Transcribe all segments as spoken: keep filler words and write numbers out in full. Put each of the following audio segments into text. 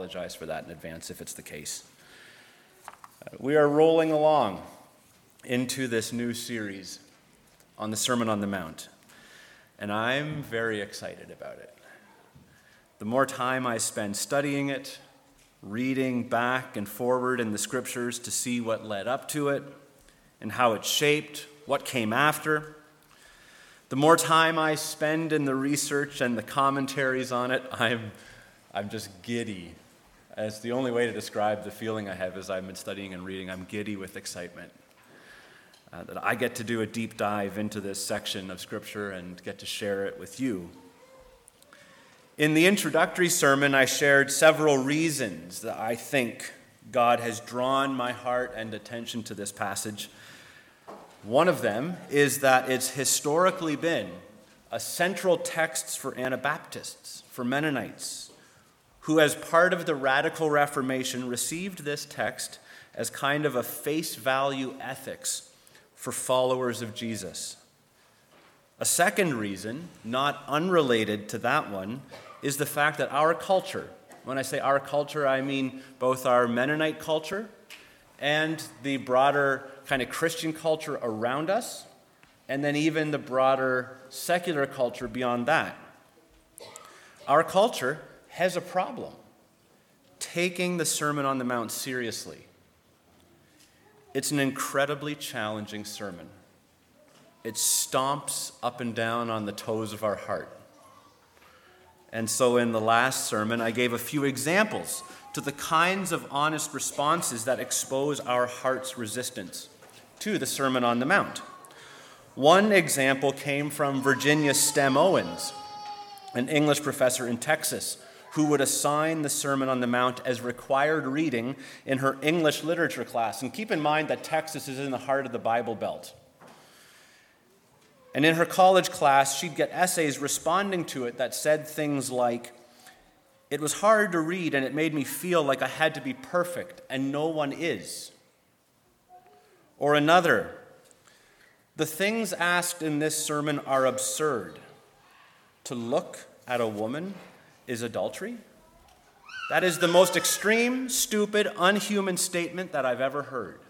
Apologize for that in advance if it's the case. Uh, we are rolling along into this new series on the Sermon on the Mount, and I'm very excited about it. The more time I spend studying it, reading back and forward in the scriptures to see what led up to it and how it shaped what came after, the more time I spend in the research and the commentaries on it, I'm I'm just giddy. As the only way to describe the feeling I have as I've been studying and reading, I'm giddy with excitement. Uh, that I get to do a deep dive into this section of Scripture and get to share it with you. In the introductory sermon, I shared several reasons that I think God has drawn my heart and attention to this passage. One of them is that it's historically been a central text for Anabaptists, for Mennonites, who as part of the Radical Reformation received this text as kind of a face value ethics for followers of Jesus. A second reason, not unrelated to that one, is the fact that our culture, when I say our culture, I mean both our Mennonite culture and the broader kind of Christian culture around us, and then even the broader secular culture beyond that. Our culture has a problem taking the Sermon on the Mount seriously. It's an incredibly challenging sermon. It stomps up and down on the toes of our heart. And so in the last sermon, I gave a few examples to the kinds of honest responses that expose our heart's resistance to the Sermon on the Mount. One example came from Virginia Stem Owens, an English professor in Texas, who would assign the Sermon on the Mount as required reading in her English literature class. And keep in mind that Texas is in the heart of the Bible Belt. And in her college class, she'd get essays responding to it that said things like, "It was hard to read and it made me feel like I had to be perfect, and no one is." Or another, "The things asked in this sermon are absurd. To look at a woman is adultery? That is the most extreme, stupid, unhuman statement that I've ever heard."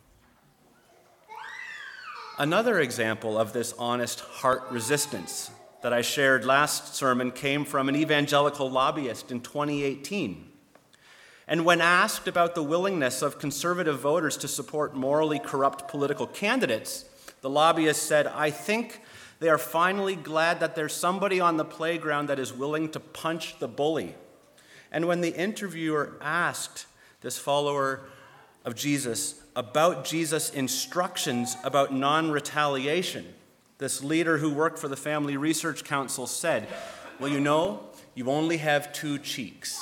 Another example of this honest heart resistance that I shared last sermon came from an evangelical lobbyist in twenty eighteen. And when asked about the willingness of conservative voters to support morally corrupt political candidates, the lobbyist said, "I think they are finally glad that there's somebody on the playground that is willing to punch the bully." And when the interviewer asked this follower of Jesus about Jesus' instructions about non-retaliation, this leader who worked for the Family Research Council said, "Well, you know, you only have two cheeks."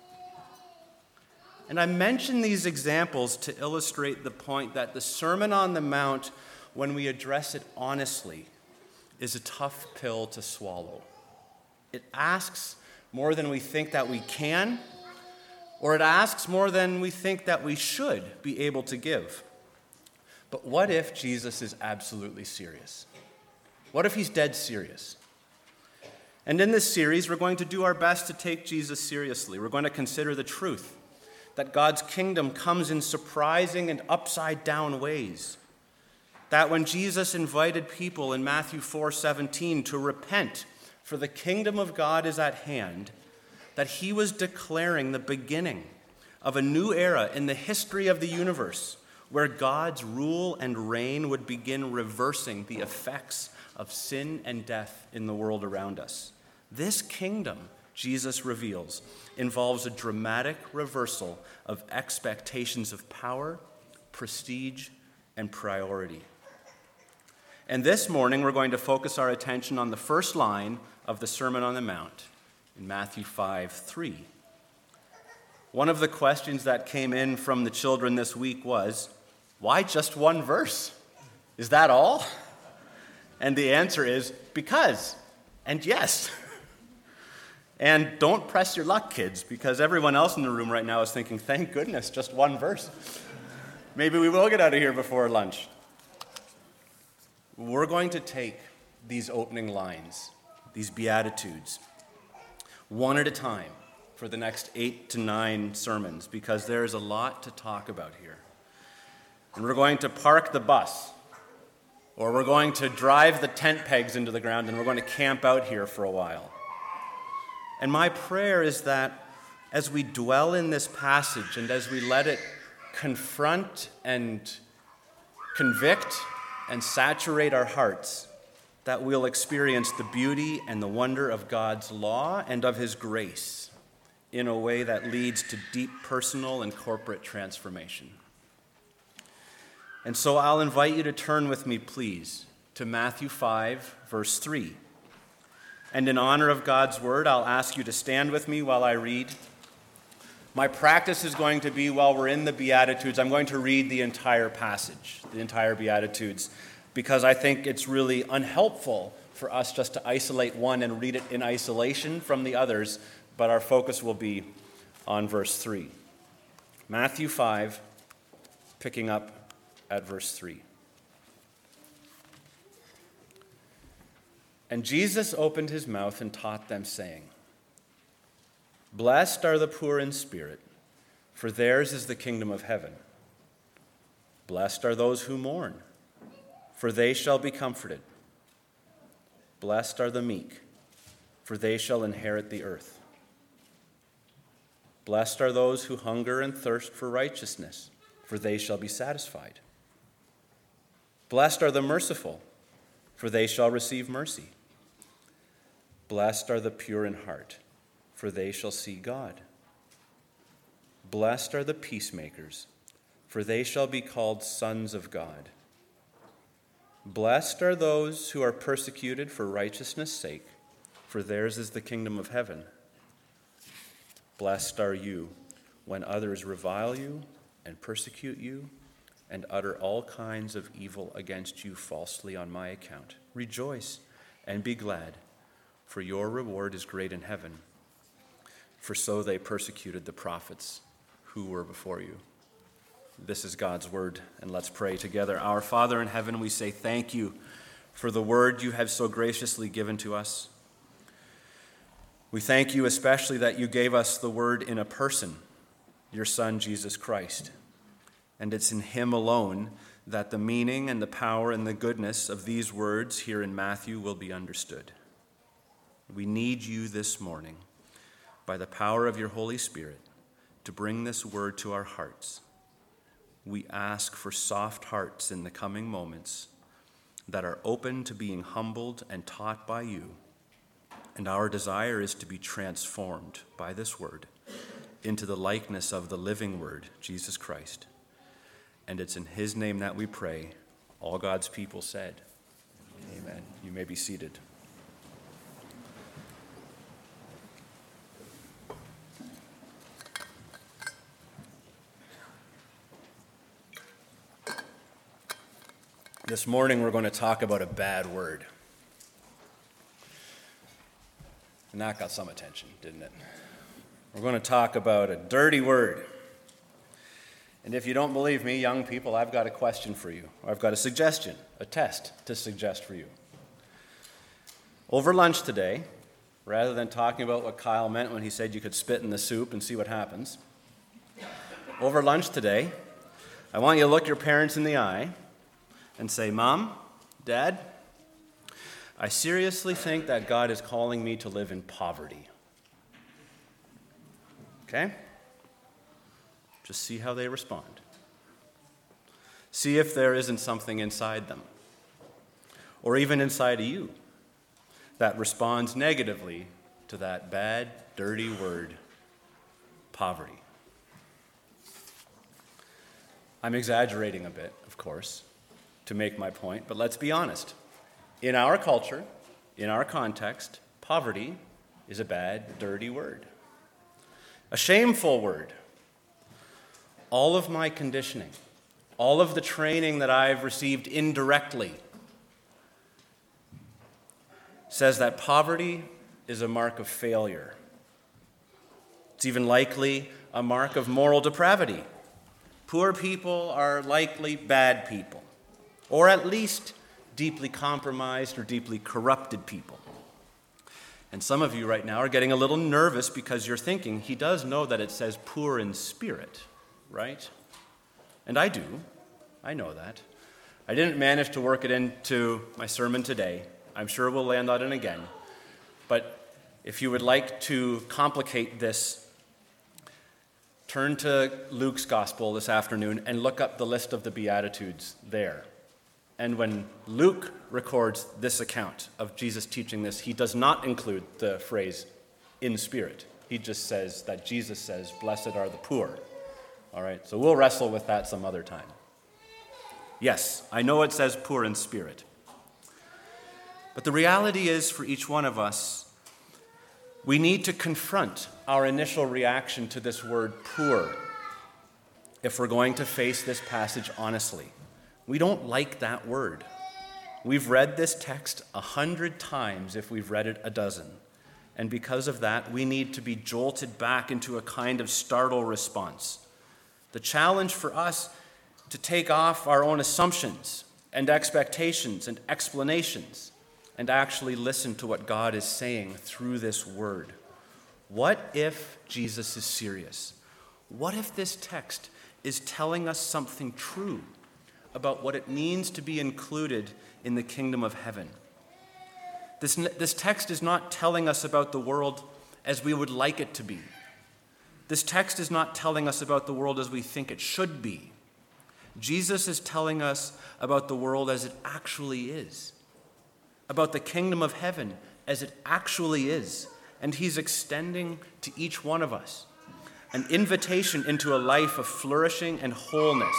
And I mention these examples to illustrate the point that the Sermon on the Mount, when we address it honestly, is a tough pill to swallow. It asks more than we think that we can, or it asks more than we think that we should be able to give. But what if Jesus is absolutely serious? What if he's dead serious? And in this series, we're going to do our best to take Jesus seriously. We're going to consider the truth that God's kingdom comes in surprising and upside-down ways. That when Jesus invited people in Matthew four seventeen to repent, for the kingdom of God is at hand, that he was declaring the beginning of a new era in the history of the universe, where God's rule and reign would begin reversing the effects of sin and death in the world around us. This kingdom, Jesus reveals, involves a dramatic reversal of expectations of power, prestige, and priority. And this morning, we're going to focus our attention on the first line of the Sermon on the Mount in Matthew five three. One of the questions that came in from the children this week was, why just one verse? Is that all? And the answer is, because, and yes. And don't press your luck, kids, because everyone else in the room right now is thinking, thank goodness, just one verse. Maybe we will get out of here before lunch. We're going to take these opening lines, these Beatitudes, one at a time, for the next eight to nine sermons because there is a lot to talk about here. And we're going to park the bus, or we're going to drive the tent pegs into the ground, and we're going to camp out here for a while. And my prayer is that as we dwell in this passage and as we let it confront and convict and saturate our hearts, that we'll experience the beauty and the wonder of God's law and of his grace in a way that leads to deep personal and corporate transformation. And so I'll invite you to turn with me, please, to Matthew five, verse three. And in honor of God's word, I'll ask you to stand with me while I read. My practice is going to be, while we're in the Beatitudes, I'm going to read the entire passage, the entire Beatitudes, because I think it's really unhelpful for us just to isolate one and read it in isolation from the others, but our focus will be on verse three. Matthew five, picking up at verse three. And Jesus opened his mouth and taught them, saying, Blessed are the poor in spirit, for theirs is the kingdom of heaven. Blessed are those who mourn, for they shall be comforted. Blessed are the meek, for they shall inherit the earth. Blessed are those who hunger and thirst for righteousness, for they shall be satisfied. Blessed are the merciful, for they shall receive mercy. Blessed are the pure in heart, for they shall see God. Blessed are the peacemakers, for they shall be called sons of God. Blessed are those who are persecuted for righteousness' sake, for theirs is the kingdom of heaven. Blessed are you when others revile you and persecute you and utter all kinds of evil against you falsely on my account. Rejoice and be glad, for your reward is great in heaven. For so they persecuted the prophets who were before you. This is God's word, and let's pray together. Our Father in heaven, we say thank you for the word you have so graciously given to us. We thank you especially that you gave us the word in a person, your Son, Jesus Christ. And it's in him alone that the meaning and the power and the goodness of these words here in Matthew will be understood. We need you this morning, by the power of your Holy Spirit, to bring this word to our hearts. We ask for soft hearts in the coming moments that are open to being humbled and taught by you. And our desire is to be transformed by this word into the likeness of the living word, Jesus Christ. And it's in his name that we pray. All God's people said, Amen. You may be seated. This morning we're going to talk about a bad word. And that got some attention, didn't it? We're going to talk about a dirty word. And if you don't believe me, young people, I've got a question for you. Or I've got a suggestion, a test to suggest for you. Over lunch today, rather than talking about what Kyle meant when he said you could spit in the soup and see what happens, over lunch today, I want you to look your parents in the eye and say, Mom, Dad, I seriously think that God is calling me to live in poverty. Okay? Just see how they respond. See if there isn't something inside them, or even inside of you, that responds negatively to that bad, dirty word, poverty. I'm exaggerating a bit, of course, to make my point, but let's be honest. In our culture, in our context, poverty is a bad, dirty word. A shameful word. All of my conditioning, all of the training that I've received indirectly says that poverty is a mark of failure. It's even likely a mark of moral depravity. Poor people are likely bad people, or at least deeply compromised or deeply corrupted people. And some of you right now are getting a little nervous because you're thinking, he does know that it says poor in spirit, right? And I do. I know that. I didn't manage to work it into my sermon today. I'm sure we'll land on it again. But if you would like to complicate this, turn to Luke's gospel this afternoon and look up the list of the Beatitudes there. And when Luke records this account of Jesus teaching this, he does not include the phrase in spirit. He just says that Jesus says, blessed are the poor. All right, so we'll wrestle with that some other time. Yes, I know it says poor in spirit. But the reality is, for each one of us, we need to confront our initial reaction to this word poor if we're going to face this passage honestly. We don't like that word. We've read this text a hundred times if we've read it a dozen. And because of that, we need to be jolted back into a kind of startle response. The challenge for us to take off our own assumptions and expectations and explanations and actually listen to what God is saying through this word. What if Jesus is serious? What if this text is telling us something true about what it means to be included in the kingdom of heaven? This, this text is not telling us about the world as we would like it to be. This text is not telling us about the world as we think it should be. Jesus is telling us about the world as it actually is, about the kingdom of heaven as it actually is, and he's extending to each one of us an invitation into a life of flourishing and wholeness.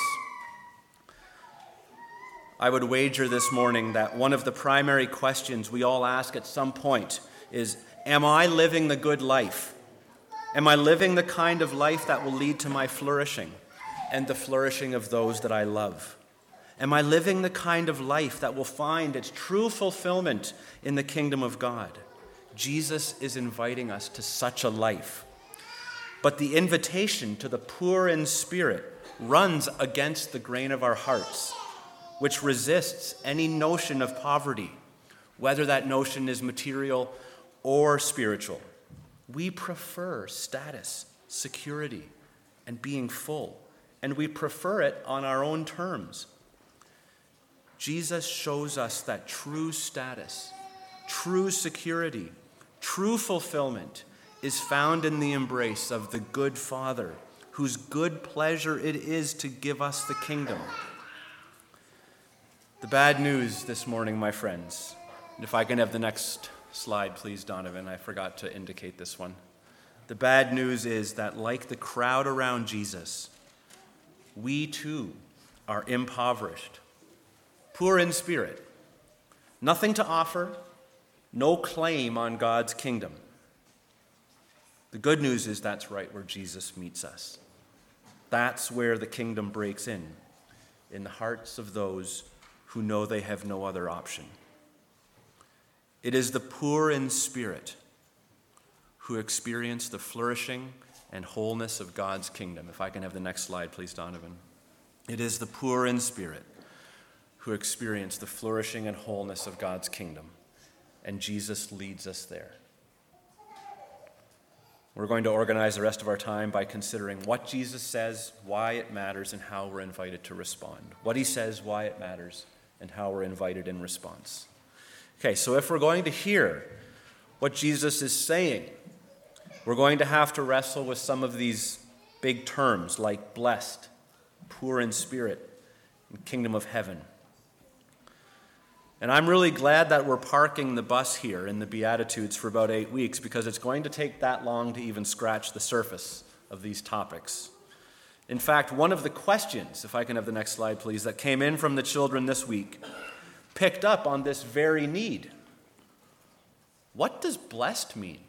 I would wager this morning that one of the primary questions we all ask at some point is, am I living the good life? Am I living the kind of life that will lead to my flourishing and the flourishing of those that I love? Am I living the kind of life that will find its true fulfillment in the kingdom of God? Jesus is inviting us to such a life. But the invitation to the poor in spirit runs against the grain of our hearts, which resists any notion of poverty, whether that notion is material or spiritual. We prefer status, security, and being full, and we prefer it on our own terms. Jesus shows us that true status, true security, true fulfillment is found in the embrace of the good Father, whose good pleasure it is to give us the kingdom. The bad news this morning, my friends, and if I can have the next slide, please, Donovan, I forgot to indicate this one. The bad news is that, like the crowd around Jesus, we too are impoverished, poor in spirit, nothing to offer, no claim on God's kingdom. The good news is that's right where Jesus meets us. That's where the kingdom breaks in, in the hearts of those who know they have no other option. It is the poor in spirit who experience the flourishing and wholeness of God's kingdom. If I can have the next slide, please, Donovan. It is the poor in spirit who experience the flourishing and wholeness of God's kingdom, and Jesus leads us there. We're going to organize the rest of our time by considering what Jesus says, why it matters, and how we're invited to respond. What he says, why it matters, and how we're invited in response. Okay, so if we're going to hear what Jesus is saying, we're going to have to wrestle with some of these big terms like blessed, poor in spirit, and kingdom of heaven. And I'm really glad that we're parking the bus here in the Beatitudes for about eight weeks because it's going to take that long to even scratch the surface of these topics. In fact, one of the questions, if I can have the next slide, please, that came in from the children this week picked up on this very need. What does blessed mean?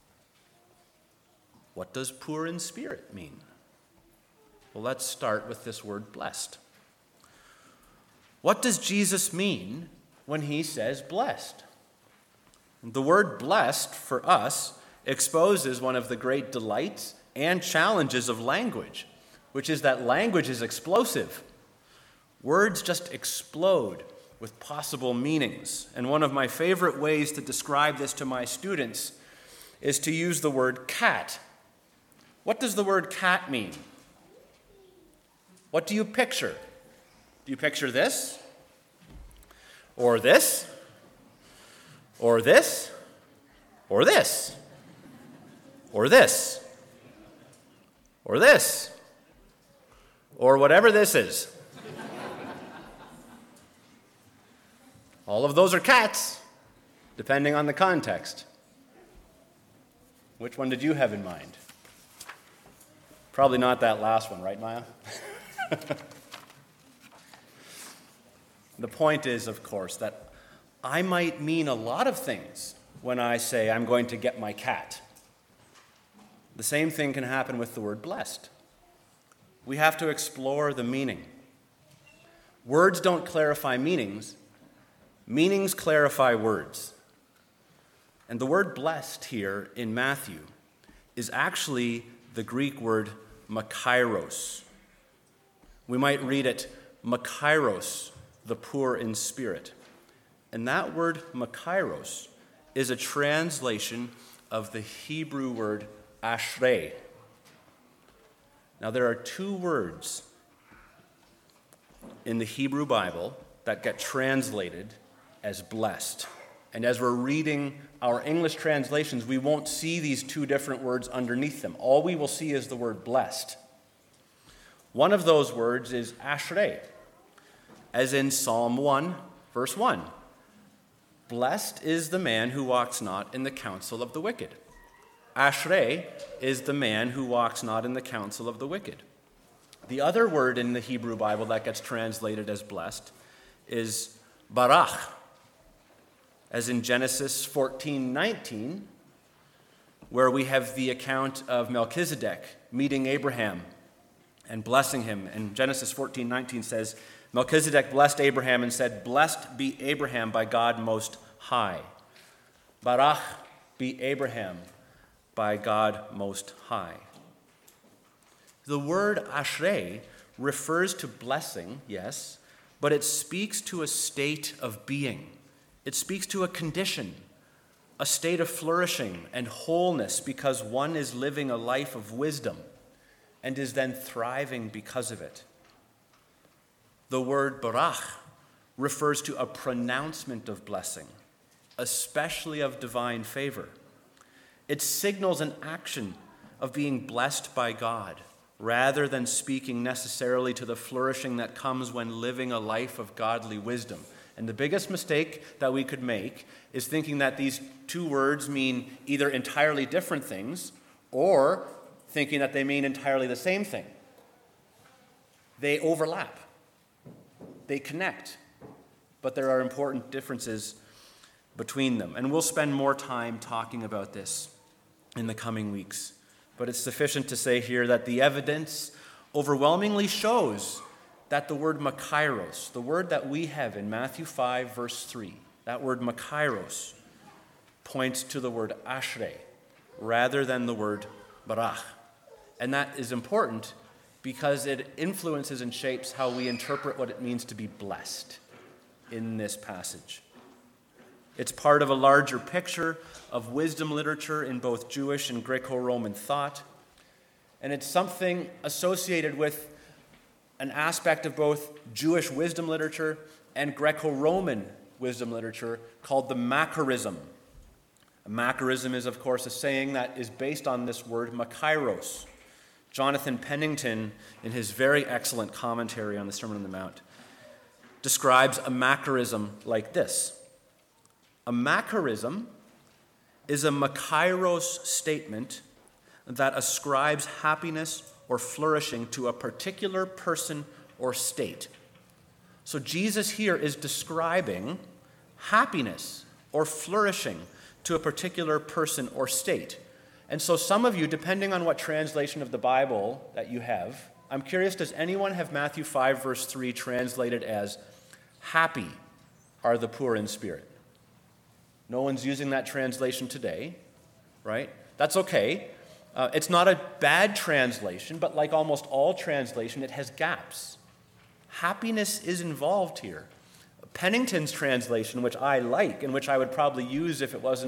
What does poor in spirit mean? Well, let's start with this word blessed. What does Jesus mean when he says blessed? The word blessed for us exposes one of the great delights and challenges of language, which is that language is explosive. Words just explode with possible meanings. And one of my favorite ways to describe this to my students is to use the word cat. What does the word cat mean? What do you picture? Do you picture this? Or this? Or this? Or this? Or this? Or this? Or whatever this is. All of those are cats, depending on the context. Which one did you have in mind? Probably not that last one, right, Maya? The point is, of course, that I might mean a lot of things when I say I'm going to get my cat. The same thing can happen with the word blessed. We have to explore the meaning. Words don't clarify meanings. Meanings clarify words. And the word blessed here in Matthew is actually the Greek word makairos. We might read it makairos, the poor in spirit. And that word makairos is a translation of the Hebrew word ashrei. Now, there are two words in the Hebrew Bible that get translated as blessed. And as we're reading our English translations, we won't see these two different words underneath them. All we will see is the word blessed. One of those words is ashrei, as in Psalm one, verse one. Blessed is the man who walks not in the counsel of the wicked. Ashrei is the man who walks not in the counsel of the wicked. The other word in the Hebrew Bible that gets translated as blessed is barach, as in Genesis fourteen nineteen, where we have the account of Melchizedek meeting Abraham and blessing him. And Genesis fourteen nineteen says, Melchizedek blessed Abraham and said, "Blessed be Abraham by God Most High." Barach be Abraham by God Most High. The word ashrei refers to blessing, yes, but it speaks to a state of being. It speaks to a condition, a state of flourishing and wholeness because one is living a life of wisdom and is then thriving because of it. The word barach refers to a pronouncement of blessing, especially of divine favor. It signals an action of being blessed by God, rather than speaking necessarily to the flourishing that comes when living a life of godly wisdom. And the biggest mistake that we could make is thinking that these two words mean either entirely different things or thinking that they mean entirely the same thing. They overlap. They connect. But there are important differences between them. And we'll spend more time talking about this in the coming weeks. But it's sufficient to say here that the evidence overwhelmingly shows that the word makairos, the word that we have in Matthew five, verse three, that word makairos points to the word ashrei rather than the word barach. And that is important because it influences and shapes how we interpret what it means to be blessed in this passage. It's part of a larger picture of wisdom literature in both Jewish and Greco-Roman thought. And it's something associated with an aspect of both Jewish wisdom literature and Greco-Roman wisdom literature called the Macarism. A Macarism is, of course, a saying that is based on this word makairos. Jonathan Pennington, in his very excellent commentary on the Sermon on the Mount, describes a Macarism like this. A Macarism is a makairos statement that ascribes happiness or flourishing to a particular person or state. So Jesus here is describing happiness or flourishing to a particular person or state. And so some of you, depending on what translation of the Bible that you have, I'm curious, does anyone have Matthew five, verse three translated as, "Happy are the poor in spirit"? No one's using that translation today, right? That's okay. Uh, it's not a bad translation, but like almost all translation, it has gaps. Happiness is involved here. Pennington's translation, which I like and which I would probably use if it wasn't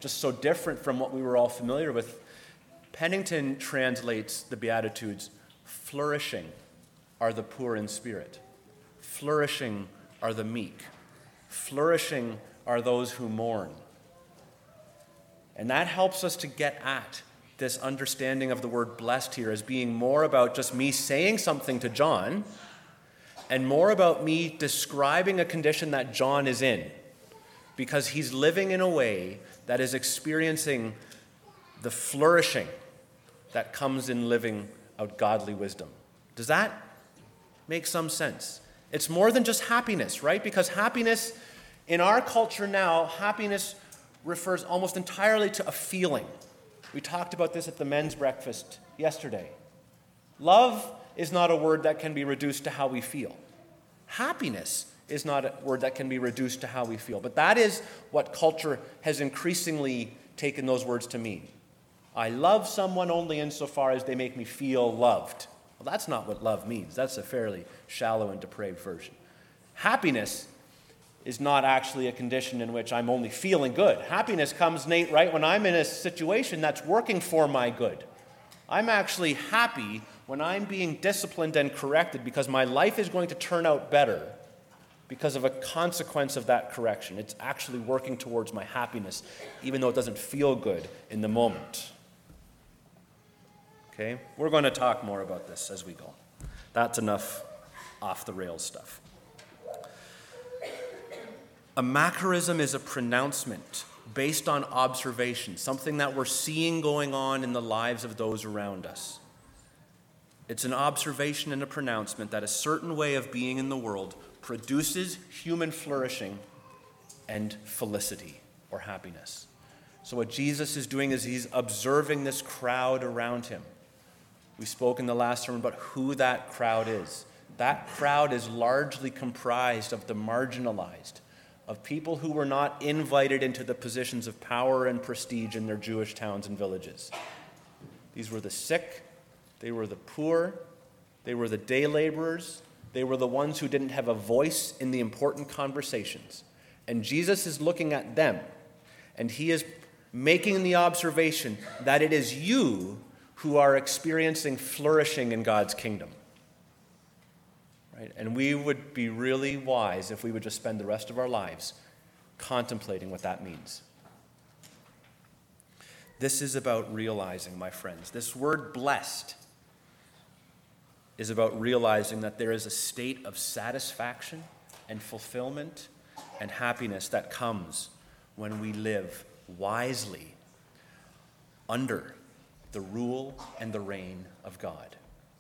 just so different from what we were all familiar with. Pennington translates the Beatitudes, flourishing are the poor in spirit. Flourishing are the meek. Flourishing are those who mourn. And that helps us to get at this understanding of the word blessed here as being more about just me saying something to John and more about me describing a condition that John is in, because he's living in a way that is experiencing the flourishing that comes in living out godly wisdom. Does that make some sense? It's more than just happiness, right? Because happiness, in our culture now, happiness refers almost entirely to a feeling. We talked about this at the men's breakfast yesterday. Love is not a word that can be reduced to how we feel. Happiness is not a word that can be reduced to how we feel. But that is what culture has increasingly taken those words to mean. I love someone only insofar as they make me feel loved. Well, that's not what love means. That's a fairly shallow and depraved version. Happiness is not actually a condition in which I'm only feeling good. Happiness comes, Nate, right when I'm in a situation that's working for my good. I'm actually happy when I'm being disciplined and corrected because my life is going to turn out better because of a consequence of that correction. It's actually working towards my happiness, even though it doesn't feel good in the moment. Okay? We're going to talk more about this as we go. That's enough off-the-rails stuff. A macrorism is a pronouncement based on observation, something that we're seeing going on in the lives of those around us. It's an observation and a pronouncement that a certain way of being in the world produces human flourishing and felicity or happiness. So what Jesus is doing is he's observing this crowd around him. We spoke in the last sermon about who that crowd is. That crowd is largely comprised of the marginalized, of people who were not invited into the positions of power and prestige in their Jewish towns and villages. These were the sick, they were the poor, they were the day laborers, they were the ones who didn't have a voice in the important conversations. And Jesus is looking at them, and he is making the observation that it is you who are experiencing flourishing in God's kingdom. Right? And we would be really wise if we would just spend the rest of our lives contemplating what that means. This is about realizing, my friends. This word blessed is about realizing that there is a state of satisfaction and fulfillment and happiness that comes when we live wisely under the rule and the reign of God.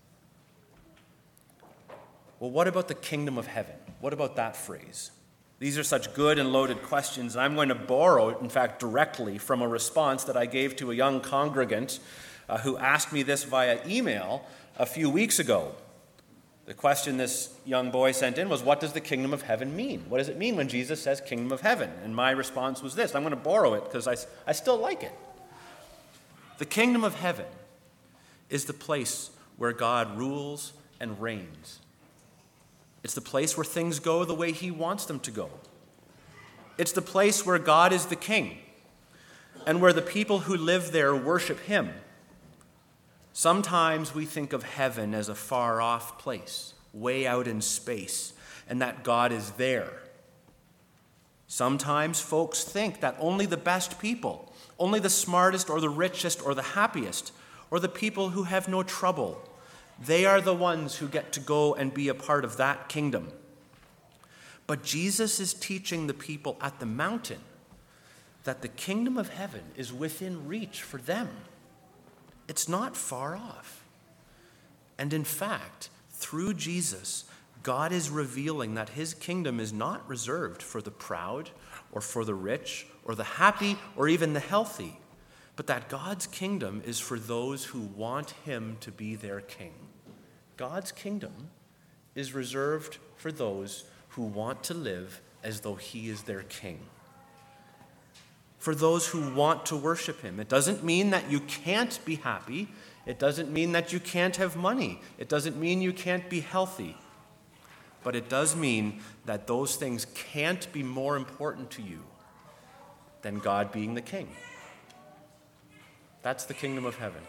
Well, what about the kingdom of heaven? What about that phrase? These are such good and loaded questions, and I'm going to borrow, in fact, directly from a response that I gave to a young congregant uh, who asked me this via email a few weeks ago. The question this young boy sent in was, what does the kingdom of heaven mean? What does it mean when Jesus says kingdom of heaven? And my response was this. I'm going to borrow it because I, I still like it. The kingdom of heaven is the place where God rules and reigns. It's the place where things go the way he wants them to go. It's the place where God is the king and where the people who live there worship him. Sometimes we think of heaven as a far-off place, way out in space, and that God is there. Sometimes folks think that only the best people, only the smartest or the richest or the happiest, or the people who have no trouble, they are the ones who get to go and be a part of that kingdom. But Jesus is teaching the people at the mountain that the kingdom of heaven is within reach for them. It's not far off. And in fact, through Jesus, God is revealing that his kingdom is not reserved for the proud or for the rich or the happy or even the healthy, but that God's kingdom is for those who want him to be their king. God's kingdom is reserved for those who want to live as though he is their king. For those who want to worship him. It doesn't mean that you can't be happy. It doesn't mean that you can't have money. It doesn't mean you can't be healthy. But it does mean that those things can't be more important to you than God being the king. That's the kingdom of heaven.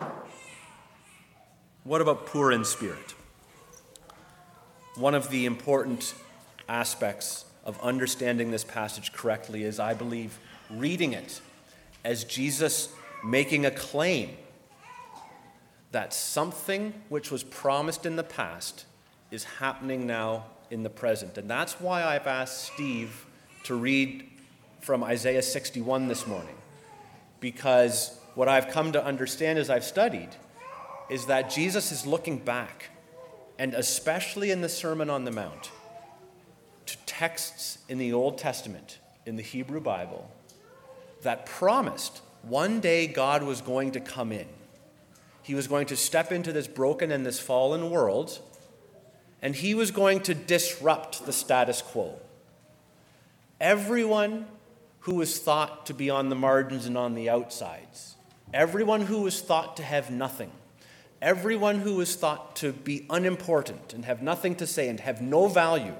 What about poor in spirit? One of the important aspects of understanding this passage correctly is, I believe, reading it as Jesus making a claim that something which was promised in the past is happening now in the present. And that's why I've asked Steve to read from Isaiah sixty-one this morning. Because what I've come to understand as I've studied is that Jesus is looking back, and especially in the Sermon on the Mount, to texts in the Old Testament, in the Hebrew Bible, that promised one day God was going to come in. He was going to step into this broken and this fallen world, and he was going to disrupt the status quo. Everyone who was thought to be on the margins and on the outsides, everyone who was thought to have nothing, everyone who was thought to be unimportant and have nothing to say and have no value,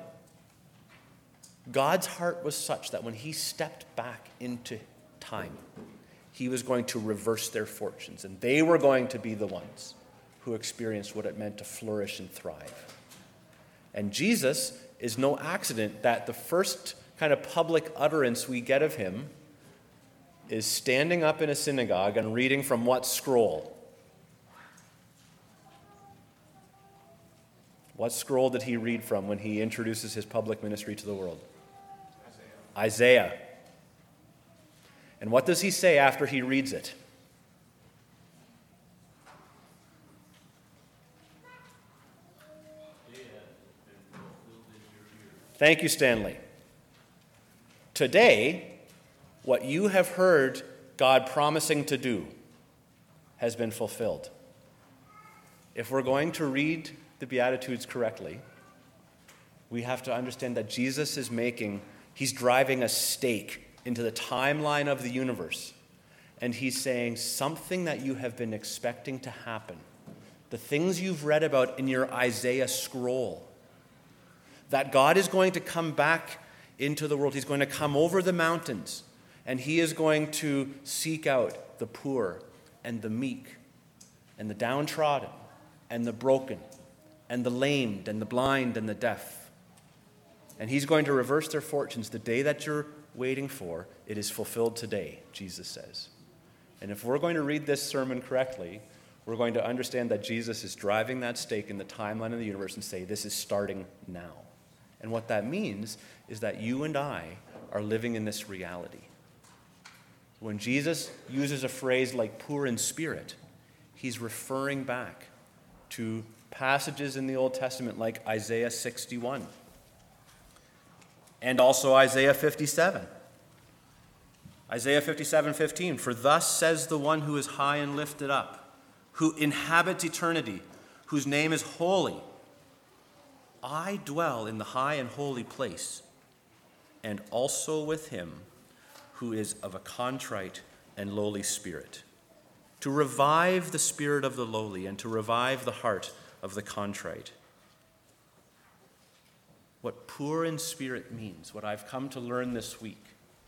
God's heart was such that when he stepped back into time, he was going to reverse their fortunes, and they were going to be the ones who experienced what it meant to flourish and thrive. And Jesus is no accident that the first kind of public utterance we get of him is standing up in a synagogue and reading from what scroll? What scroll did he read from when he introduces his public ministry to the world? Isaiah. Isaiah. And what does he say after he reads it? Thank you, Stanley. Today, what you have heard God promising to do has been fulfilled. If we're going to read the Beatitudes correctly, we have to understand that Jesus is making, he's driving a stake into the timeline of the universe. And he's saying something that you have been expecting to happen, the things you've read about in your Isaiah scroll, that God is going to come back into the world. He's going to come over the mountains, and he is going to seek out the poor and the meek and the downtrodden and the broken and the lamed and the blind and the deaf. And he's going to reverse their fortunes. The day that you're waiting for, it is fulfilled today, Jesus says. And if we're going to read this sermon correctly, we're going to understand that Jesus is driving that stake in the timeline of the universe and say, this is starting now. And what that means is that you and I are living in this reality. When Jesus uses a phrase like poor in spirit, he's referring back to passages in the Old Testament like Isaiah sixty-one and also Isaiah fifty-seven. Isaiah fifty-seven fifteen, for thus says the one who is high and lifted up, who inhabits eternity, whose name is holy. I dwell in the high and holy place, and also with him who is of a contrite and lowly spirit, to revive the spirit of the lowly and to revive the heart of the contrite. What poor in spirit means, what I've come to learn this week,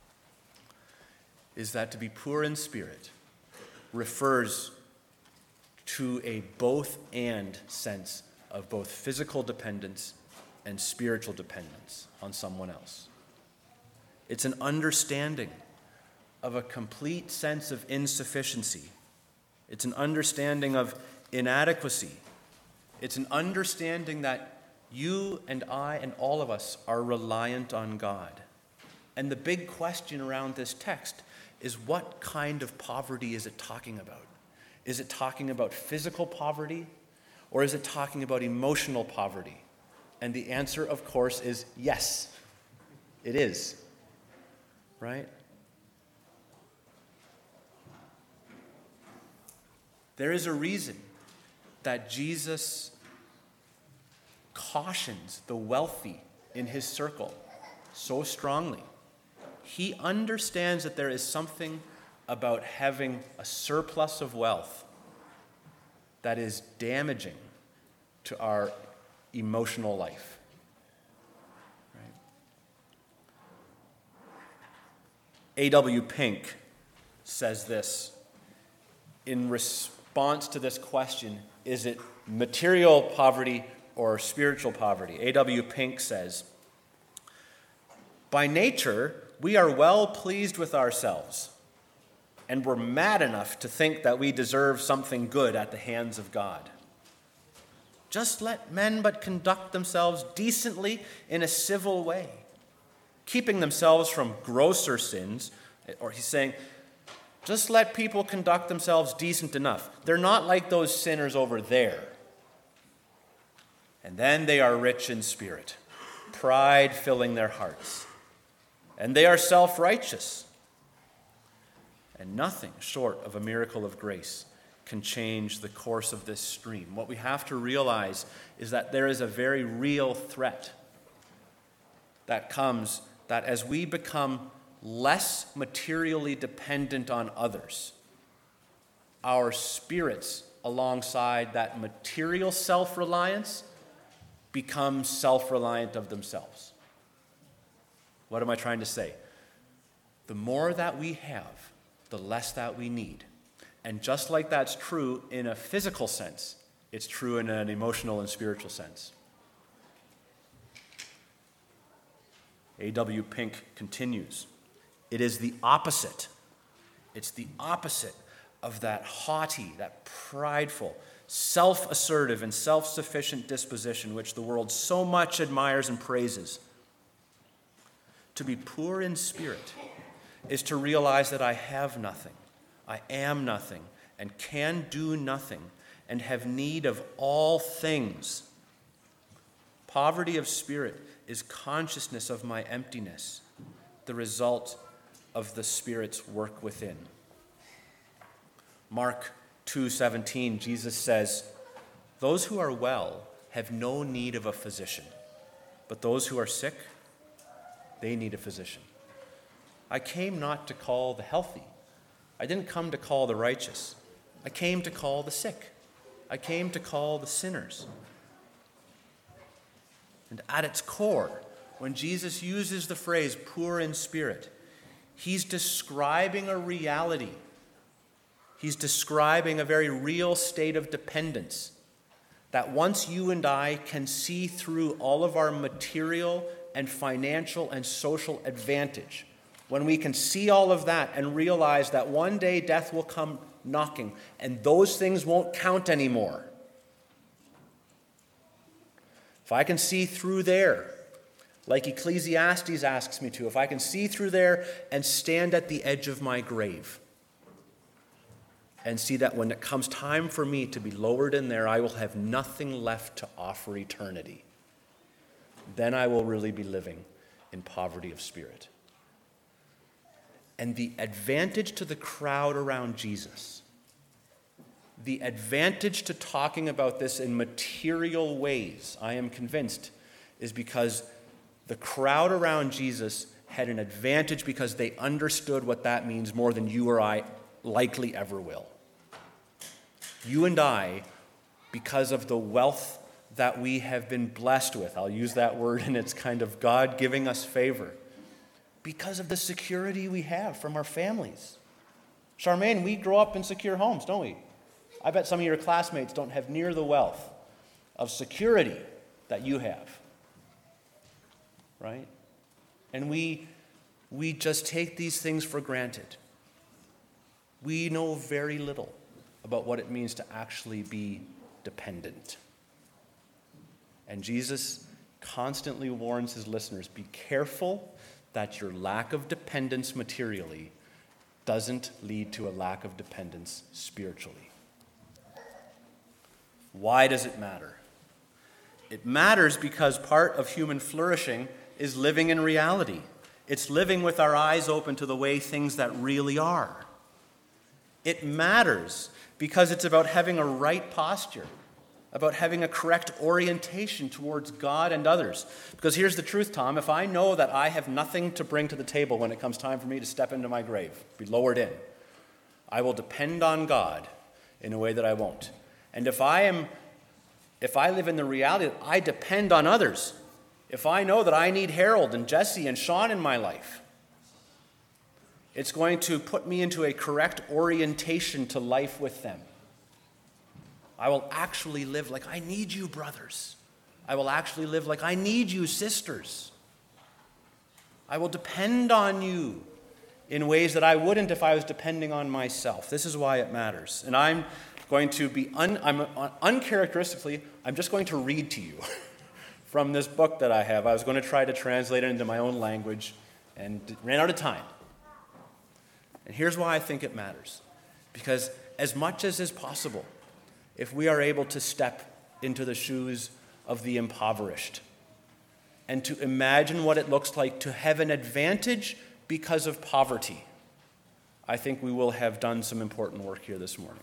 is that to be poor in spirit refers to a both and sense of both physical dependence and spiritual dependence on someone else. It's an understanding of a complete sense of insufficiency. It's an understanding of inadequacy. It's an understanding that you and I and all of us are reliant on God. And the big question around this text is, what kind of poverty is it talking about? Is it talking about physical poverty, or is it talking about emotional poverty? And the answer, of course, is yes, it is. Right? There is a reason that Jesus cautions the wealthy in his circle so strongly. He understands that there is something about having a surplus of wealth that is damaging to our emotional life. Right? A W Pink says this in response to this question, is it material poverty or spiritual poverty? A W Pink says, by nature, we are well pleased with ourselves, and we're mad enough to think that we deserve something good at the hands of God. Just let men but conduct themselves decently in a civil way, keeping themselves from grosser sins. Or he's saying, just let people conduct themselves decent enough. They're not like those sinners over there. And then they are rich in spirit, pride filling their hearts. And they are self-righteous. And nothing short of a miracle of grace can change the course of this stream. What we have to realize is that there is a very real threat that comes that as we become less materially dependent on others, our spirits alongside that material self-reliance become self-reliant of themselves. What am I trying to say? The more that we have, the less that we need. And just like that's true in a physical sense, it's true in an emotional and spiritual sense. A W Pink continues, it is the opposite. It's the opposite of that haughty, that prideful, self-assertive, and self-sufficient disposition which the world so much admires and praises. To be poor in spirit is to realize that I have nothing, I am nothing, and can do nothing, and have need of all things. Poverty of spirit is consciousness of my emptiness, the result of the Spirit's work within. Mark two seventeen, Jesus says, those who are well have no need of a physician, but those who are sick, they need a physician. I came not to call the healthy. I didn't come to call the righteous. I came to call the sick. I came to call the sinners. And at its core, when Jesus uses the phrase poor in spirit, he's describing a reality. He's describing a very real state of dependence that once you and I can see through all of our material and financial and social advantage, when we can see all of that and realize that one day death will come knocking and those things won't count anymore. If I can see through there, like Ecclesiastes asks me to, if I can see through there and stand at the edge of my grave and see that when it comes time for me to be lowered in there, I will have nothing left to offer eternity, then I will really be living in poverty of spirit. And the advantage to the crowd around Jesus, the advantage to talking about this in material ways, I am convinced, is because the crowd around Jesus had an advantage because they understood what that means more than you or I likely ever will. You and I, because of the wealth that we have been blessed with, I'll use that word and it's kind of God giving us favor, because of the security we have from our families. Charmaine, we grow up in secure homes, don't we? I bet some of your classmates don't have near the wealth of security that you have. Right? And we, we just take these things for granted. We know very little about what it means to actually be dependent. And Jesus constantly warns his listeners, be careful that your lack of dependence materially doesn't lead to a lack of dependence spiritually. Why does it matter? It matters because part of human flourishing is living in reality. It's living with our eyes open to the way things that really are. It matters because it's about having a right posture, about having a correct orientation towards God and others. Because here's the truth, Tom. If I know that I have nothing to bring to the table when it comes time for me to step into my grave, be lowered in, I will depend on God in a way that I won't. And if I am, if I live in the reality that I depend on others, if I know that I need Harold and Jesse and Sean in my life, It's going to put me into a correct orientation to life with them. I will actually live like I need you, brothers. I will actually live like I need you, sisters. I will depend on you in ways that I wouldn't if I was depending on myself. This is why it matters. And I'm going to be, un, I'm uncharacteristically, I'm just going to read to you from this book that I have. I was going to try to translate it into my own language and ran out of time. And here's why I think it matters. Because as much as is possible, if we are able to step into the shoes of the impoverished and to imagine what it looks like to have an advantage because of poverty, I think we will have done some important work here this morning.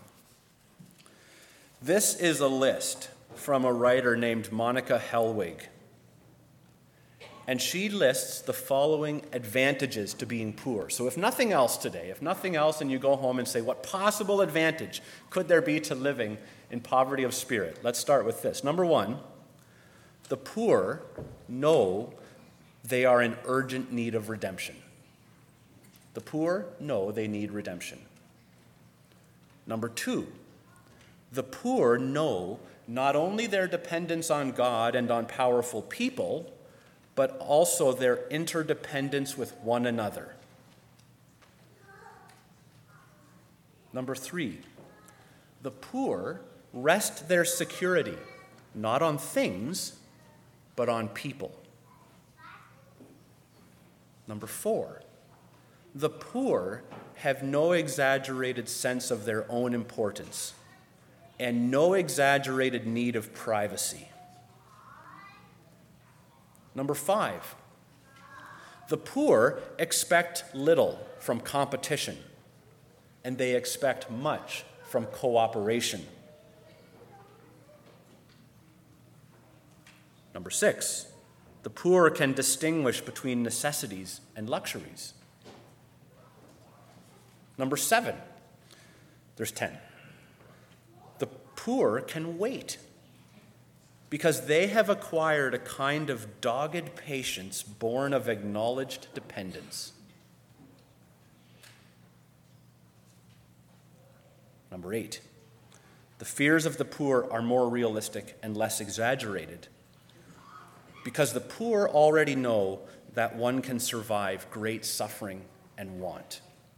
This is a list from a writer named Monica Helwig. And she lists the following advantages to being poor. So if nothing else today, if nothing else, and you go home and say, what possible advantage could there be to living in poverty of spirit? Let's start with this. Number one, the poor know they are in urgent need of redemption. The poor know they need redemption. Number two, the poor know not only their dependence on God and on powerful people, but also their interdependence with one another. Number three, the poor rest their security not on things, but on people. Number four, the poor have no exaggerated sense of their own importance and no exaggerated need of privacy. Number five, the poor expect little from competition, and they expect much from cooperation. Number six, the poor can distinguish between necessities and luxuries. Number seven, there's ten. The poor can wait because they have acquired a kind of dogged patience born of acknowledged dependence. Number eight, the fears of the poor are more realistic and less exaggerated because the poor already know that one can survive great suffering and want.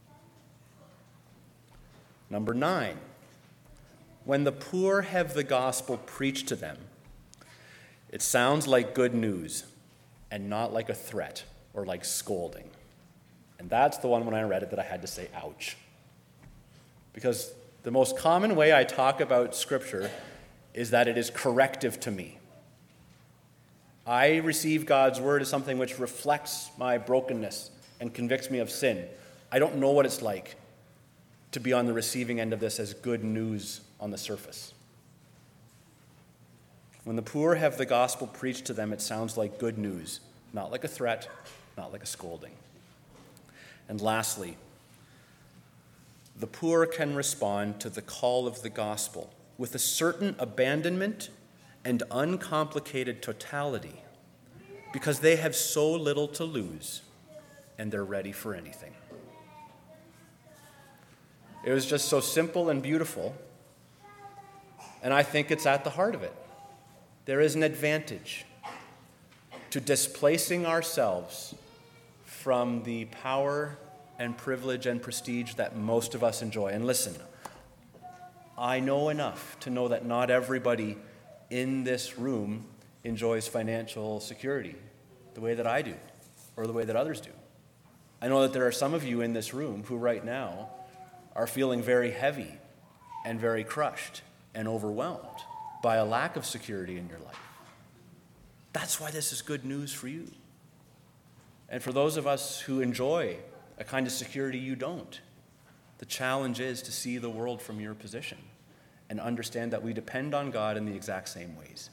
Number nine, when the poor have the gospel preached to them, it sounds like good news and not like a threat or like scolding. And that's the one when I read it that I had to say, ouch. Because the most common way I talk about Scripture is that it is corrective to me. I receive God's word as something which reflects my brokenness and convicts me of sin. I don't know what it's like to be on the receiving end of this as good news on the surface. When the poor have the gospel preached to them, it sounds like good news, not like a threat, not like a scolding. And lastly, the poor can respond to the call of the gospel with a certain abandonment and uncomplicated totality because they have so little to lose and they're ready for anything. It was just so simple and beautiful, and I think it's at the heart of it. There is an advantage to displacing ourselves from the power and privilege and prestige that most of us enjoy. And listen, I know enough to know that not everybody in this room enjoys financial security the way that I do or the way that others do. I know that there are some of you in this room who right now are feeling very heavy and very crushed and overwhelmed by a lack of security in your life. That's why this is good news for you. And for those of us who enjoy a kind of security you don't, the challenge is to see the world from your position and understand that we depend on God in the exact same ways.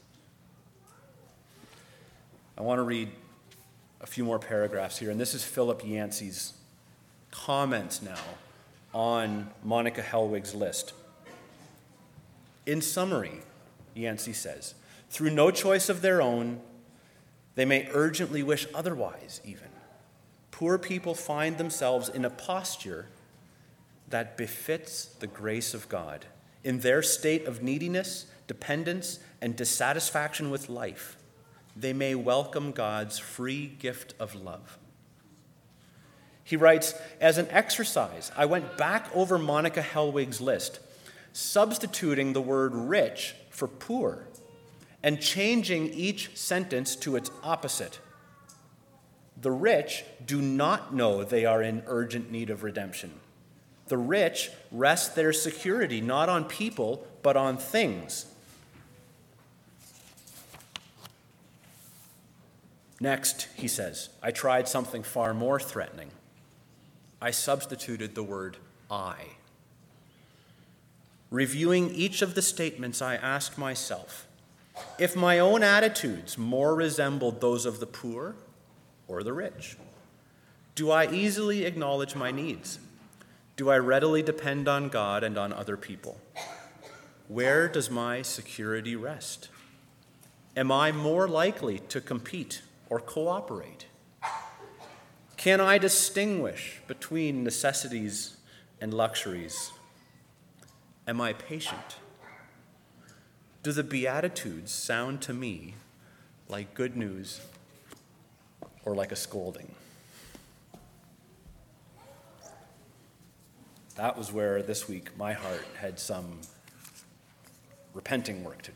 I want to read a few more paragraphs here, and this is Philip Yancey's comments now on Monica Helwig's list. In summary, Yancey says, through no choice of their own, they may urgently wish otherwise even. poor people find themselves in a posture that befits the grace of God. In their state of neediness, dependence, and dissatisfaction with life, they may welcome God's free gift of love. He writes, as an exercise, I went back over Monica Helwig's list, substituting the word rich for poor, and changing each sentence to its opposite. The rich do not know they are in urgent need of redemption. The rich rest their security not on people, but on things. Next, he says, I tried something far more threatening. I substituted the word I. Reviewing each of the statements, I asked myself, if my own attitudes more resembled those of the poor or the rich, do I easily acknowledge my needs? Do I readily depend on God and on other people? Where does my security rest? Am I more likely to compete or cooperate? Can I distinguish between necessities and luxuries? Am I patient? Do the Beatitudes sound to me like good news or like a scolding? That was where this week my heart had some repenting work to do.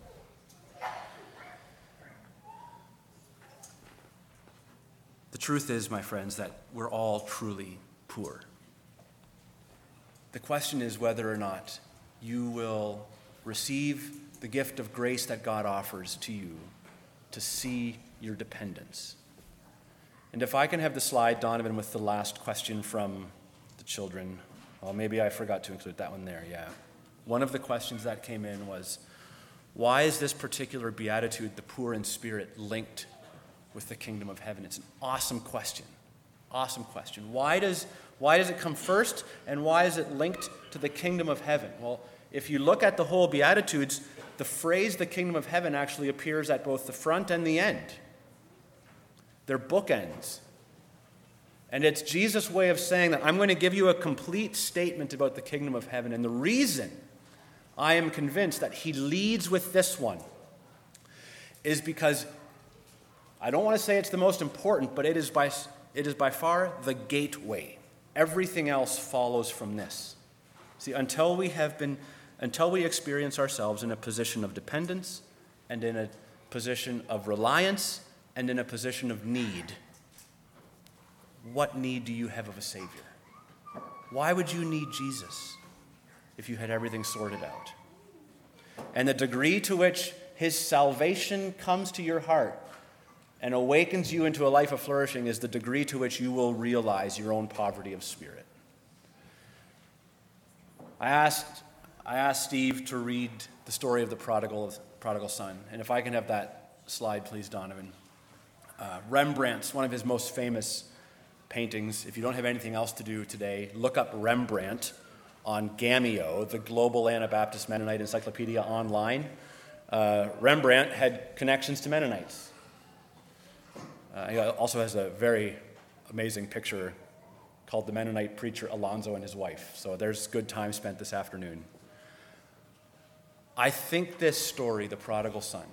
The truth is, my friends, that we're all truly poor. The question is whether or not you will receive the gift of grace that God offers to you to see your dependence. And if I can have the slide, Donovan, with the last question from the children. Well, maybe I forgot to include that one there, yeah. One of the questions that came in was, why is this particular beatitude, the poor in spirit, linked with the kingdom of heaven? It's an awesome question. Awesome question. Why does, why does it come first, and why is it linked to the kingdom of heaven? Well, if you look at the whole Beatitudes, the phrase the kingdom of heaven actually appears at both the front and the end. They're bookends. And it's Jesus' way of saying that I'm going to give you a complete statement about the kingdom of heaven. And the reason I am convinced that he leads with this one is because I don't want to say it's the most important, but it is by, it is by far the gateway. Everything else follows from this. See, until we have been, until we experience ourselves in a position of dependence and in a position of reliance and in a position of need, what need do you have of a Savior? Why would you need Jesus if you had everything sorted out? And the degree to which his salvation comes to your heart and awakens you into a life of flourishing is the degree to which you will realize your own poverty of spirit. I asked, I asked Steve to read the story of the prodigal, prodigal son. And if I can have that slide, please, Donovan. Uh, Rembrandt's one of his most famous paintings. If you don't have anything else to do today, look up Rembrandt on Gameo, the Global Anabaptist Mennonite Encyclopedia online. Uh, Rembrandt had connections to Mennonites. Uh, he also has a very amazing picture called The Mennonite Preacher Alonzo and His Wife. So there's good time spent this afternoon. I think this story, The Prodigal Son,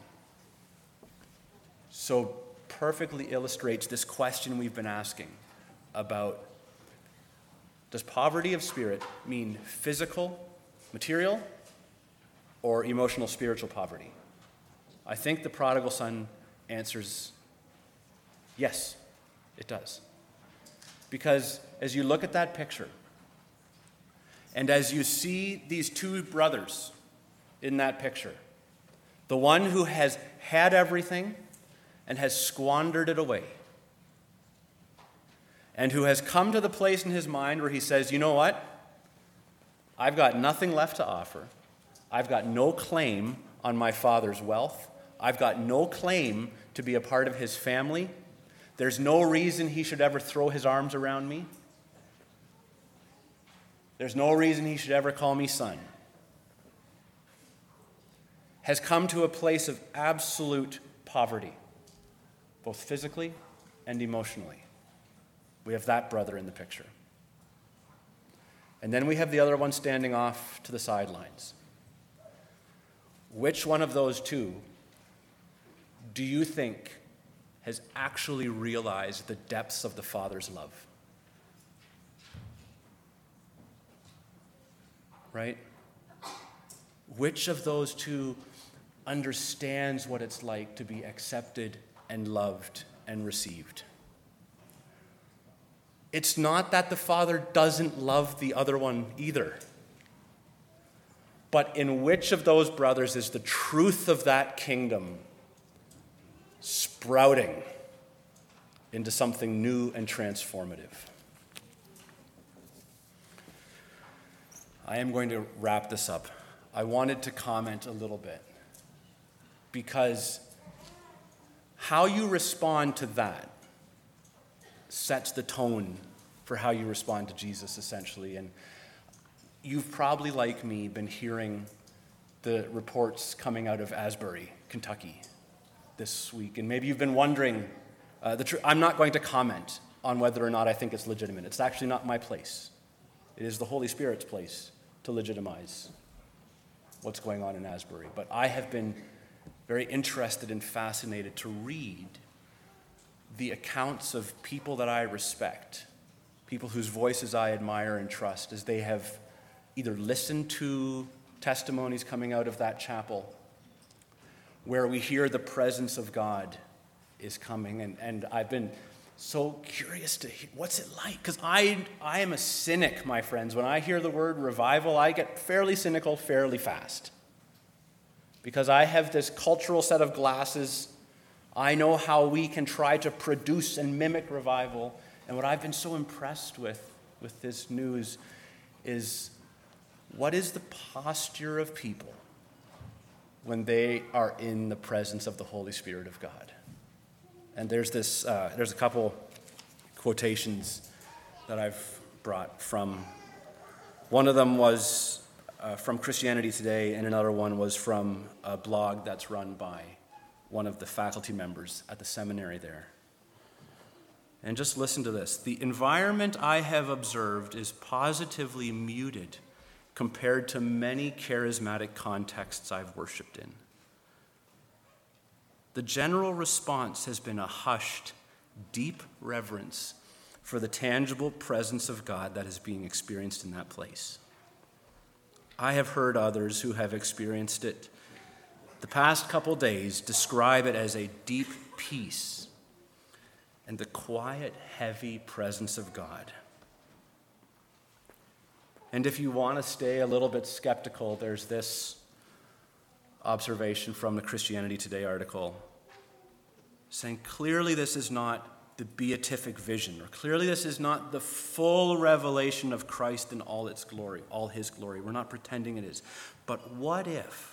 so perfectly illustrates this question we've been asking about, does poverty of spirit mean physical, material, or emotional, spiritual poverty? I think the prodigal son answers yes, it does. Because as you look at that picture, and as you see these two brothers in that picture, the one who has had everything and has squandered it away, and who has come to the place in his mind where he says, you know what? I've got nothing left to offer. I've got no claim on my father's wealth. I've got no claim to be a part of his family. There's no reason he should ever throw his arms around me. There's no reason he should ever call me son. Has come to a place of absolute poverty, both physically and emotionally. We have that brother in the picture. And then we have the other one standing off to the sidelines. Which one of those two do you think has actually realized the depths of the Father's love? Right? Which of those two understands what it's like to be accepted and loved and received? It's not that the Father doesn't love the other one either. But in which of those brothers is the truth of that kingdom sprouting into something new and transformative? I am going to wrap this up. I wanted to comment a little bit because how you respond to that sets the tone for how you respond to Jesus, essentially. And you've probably, like me, been hearing the reports coming out of Asbury, Kentucky this week. And maybe you've been wondering, uh, the tr- I'm not going to comment on whether or not I think it's legitimate. It's actually not my place. It is the Holy Spirit's place to legitimize what's going on in Asbury. But I have been very interested and fascinated to read the accounts of people that I respect, people whose voices I admire and trust, as they have either listened to testimonies coming out of that chapel where we hear the presence of God is coming. And, and I've been so curious to hear, what's it like? Because I, I am a cynic, my friends. When I hear the word revival, I get fairly cynical fairly fast. Because I have this cultural set of glasses. I know how we can try to produce and mimic revival. And what I've been so impressed with, with this news is what is the posture of people when they are in the presence of the Holy Spirit of God? And there's this, uh, there's a couple quotations that I've brought from. One of them was uh, from Christianity Today, and another one was from a blog that's run by one of the faculty members at the seminary there. And just listen to this. The environment I have observed is positively muted compared to many charismatic contexts I've worshiped in. The general response has been a hushed, deep reverence for the tangible presence of God that is being experienced in that place. I have heard others who have experienced it the past couple days describe it as a deep peace and the quiet, heavy presence of God. And if you want to stay a little bit skeptical, there's this observation from the Christianity Today article saying clearly this is not the beatific vision, or clearly this is not the full revelation of Christ in all its glory, all his glory. We're not pretending it is. But what if?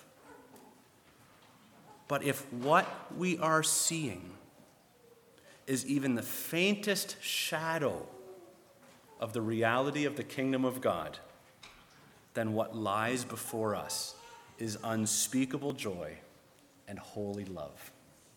But if what we are seeing is even the faintest shadow of the reality of the kingdom of God, then what lies before us is unspeakable joy and holy love.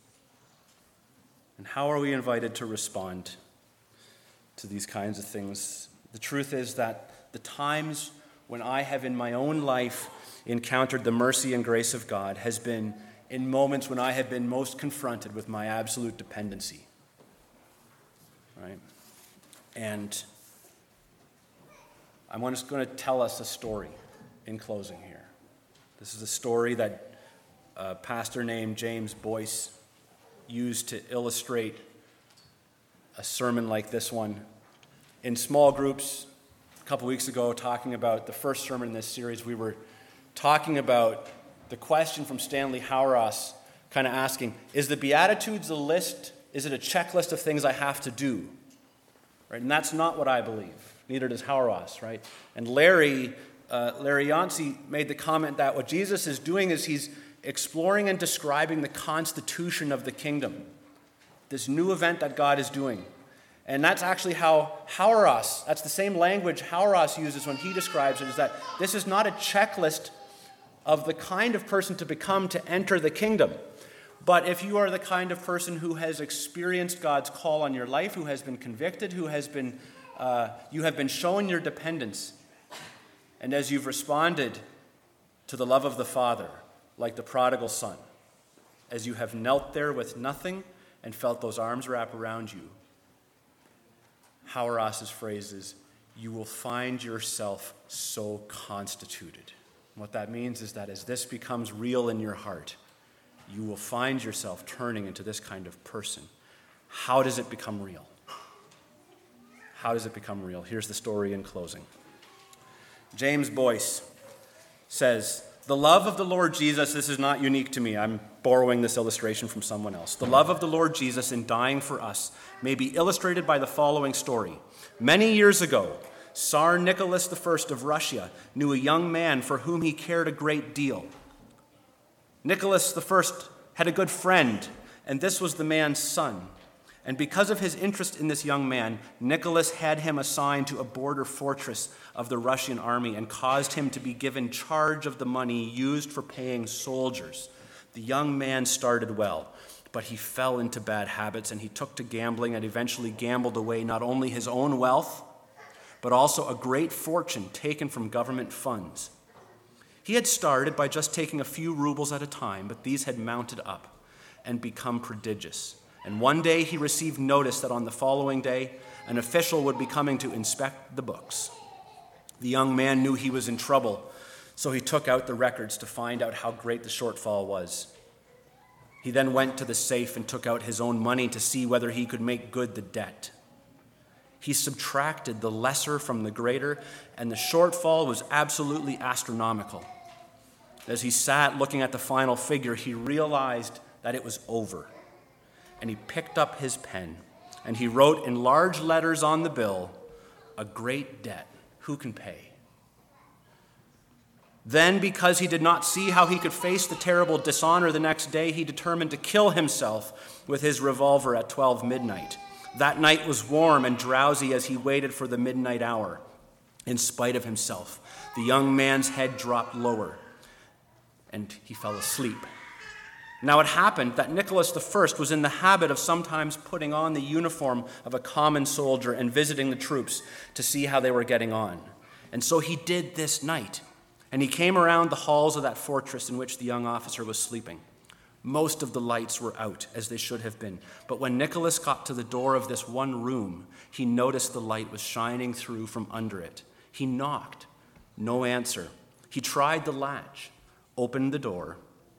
And how are we invited to respond to these kinds of things? The truth is that the times when I have in my own life encountered the mercy and grace of God has been in moments when I have been most confronted with my absolute dependency. Right? And I'm just going to tell us a story in closing here. This is a story that a pastor named James Boyce used to illustrate a sermon like this one in small groups a couple weeks ago, talking about the first sermon in this series. We were talking about the question from Stanley Hauerwas, kind of asking, is the Beatitudes a list? Is it a checklist of things I have to do? Right? And that's not what I believe. Neither does Hauerwas, right? And Larry, uh, Larry Yancey made the comment that what Jesus is doing is he's exploring and describing the constitution of the kingdom, this new event that God is doing. And that's actually how Hauerwas, that's the same language Hauerwas uses when he describes it, is that this is not a checklist of the kind of person to become to enter the kingdom. But if you are the kind of person who has experienced God's call on your life, who has been convicted, who has been, uh, you have been shown your dependence, and as you've responded to the love of the Father, like the prodigal son, as you have knelt there with nothing and felt those arms wrap around you, Hauerwas's phrase is, you will find yourself so constituted. What that means is that as this becomes real in your heart, you will find yourself turning into this kind of person. How does it become real? How does it become real? Here's the story in closing. James Boyce says, the love of the Lord Jesus, this is not unique to me. I'm borrowing this illustration from someone else. The love of the Lord Jesus in dying for us may be illustrated by the following story. Many years ago, Tsar Nicholas the First of Russia knew a young man for whom he cared a great deal. Nicholas the First had a good friend, and this was the man's son. And because of his interest in this young man, Nicholas had him assigned to a border fortress of the Russian army and caused him to be given charge of the money used for paying soldiers. The young man started well, but he fell into bad habits, and he took to gambling and eventually gambled away not only his own wealth, but also a great fortune taken from government funds. He had started by just taking a few rubles at a time, but these had mounted up and become prodigious. And one day he received notice that on the following day, an official would be coming to inspect the books. The young man knew he was in trouble, so he took out the records to find out how great the shortfall was. He then went to the safe and took out his own money to see whether he could make good the debt. He subtracted the lesser from the greater, and the shortfall was absolutely astronomical. As he sat looking at the final figure, he realized that it was over. And he picked up his pen, and he wrote in large letters on the bill, "A great debt, who can pay?" Then, because he did not see how he could face the terrible dishonor the next day, he determined to kill himself with his revolver at twelve midnight. That night was warm and drowsy as he waited for the midnight hour. In spite of himself, the young man's head dropped lower, and he fell asleep. Now it happened that Nicholas the First was in the habit of sometimes putting on the uniform of a common soldier and visiting the troops to see how they were getting on. And so he did this night, and he came around the halls of that fortress in which the young officer was sleeping. Most of the lights were out, as they should have been. But when Nicholas got to the door of this one room, he noticed the light was shining through from under it. He knocked. No answer. He tried the latch, opened the door,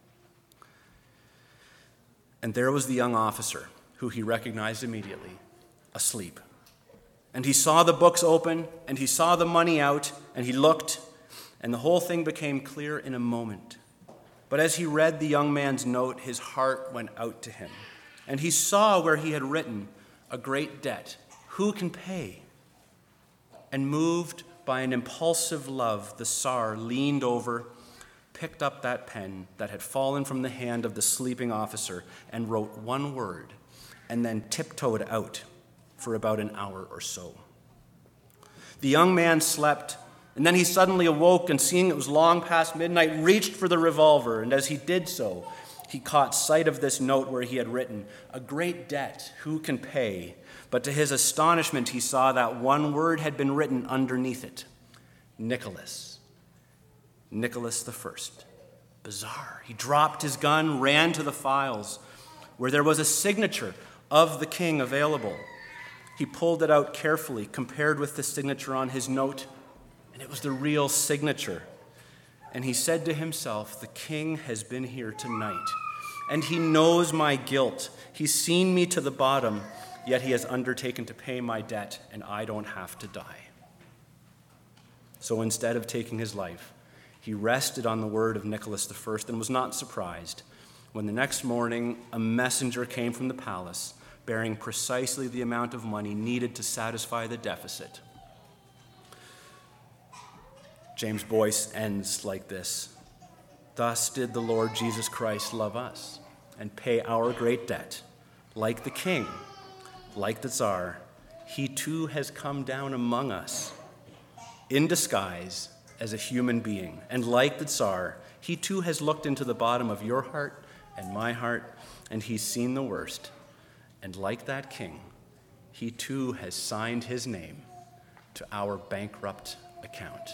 and there was the young officer, who he recognized immediately, asleep. And he saw the books open, and he saw the money out, and he looked, and the whole thing became clear in a moment. But as he read the young man's note, his heart went out to him. And he saw where he had written, "A great debt, who can pay?" And moved by an impulsive love, the Tsar leaned over, picked up that pen that had fallen from the hand of the sleeping officer, and wrote one word, and then tiptoed out for about an hour or so. The young man slept, and then he suddenly awoke, and seeing it was long past midnight, reached for the revolver. And as he did so, he caught sight of this note where he had written, "A great debt, who can pay?" But to his astonishment, he saw that one word had been written underneath it. Nicholas. Nicholas the First. Bizarre. He dropped his gun, ran to the files, where there was a signature of the king available. He pulled it out carefully, compared with the signature on his note, and it was the real signature. And he said to himself, "The king has been here tonight, and he knows my guilt. He's seen me to the bottom, yet he has undertaken to pay my debt, and I don't have to die." So instead of taking his life, he rested on the word of Nicholas the First and was not surprised when the next morning a messenger came from the palace bearing precisely the amount of money needed to satisfy the deficit. James Boyce ends like this: "Thus did the Lord Jesus Christ love us and pay our great debt. Like the king, like the Tsar, he too has come down among us in disguise as a human being. And like the Tsar, he too has looked into the bottom of your heart and my heart, and he's seen the worst. And like that king, he too has signed his name to our bankrupt account.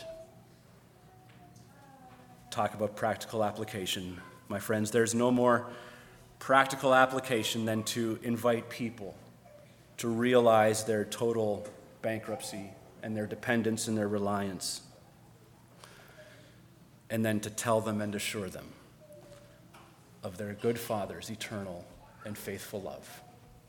Talk about practical application. My friends, there's no more practical application than to invite people to realize their total bankruptcy and their dependence and their reliance, and then to tell them and assure them of their good Father's eternal and faithful love.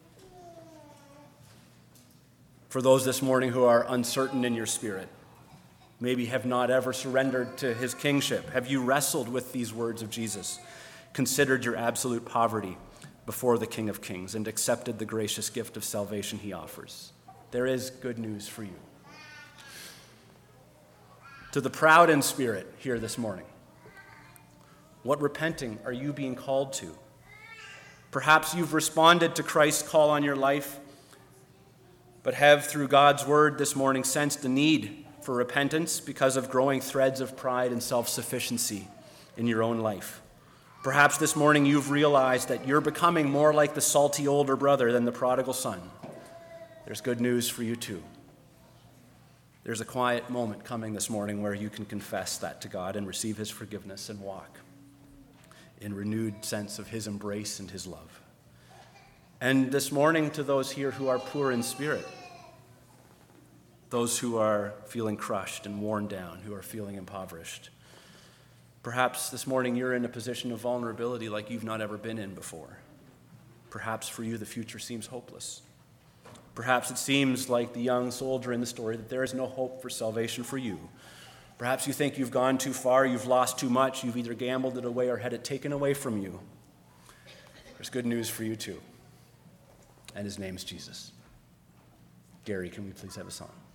For those this morning who are uncertain in your spirit, maybe have not ever surrendered to his kingship, have you wrestled with these words of Jesus, considered your absolute poverty before the King of Kings, and accepted the gracious gift of salvation he offers? There is good news for you. To the proud in spirit here this morning, what repenting are you being called to? Perhaps you've responded to Christ's call on your life, but have through God's word this morning sensed the need for repentance because of growing threads of pride and self-sufficiency in your own life. Perhaps this morning you've realized that you're becoming more like the salty older brother than the prodigal son. There's good news for you too. There's a quiet moment coming this morning where you can confess that to God and receive his forgiveness and walk in renewed sense of his embrace and his love. And this morning, to those here who are poor in spirit, those who are feeling crushed and worn down, who are feeling impoverished, perhaps this morning you're in a position of vulnerability like you've not ever been in before. Perhaps for you the future seems hopeless. Perhaps it seems like the young soldier in the story that there is no hope for salvation for you. Perhaps you think you've gone too far, you've lost too much, you've either gambled it away or had it taken away from you. There's good news for you too. And his name's Jesus. Gary, can we please have a song?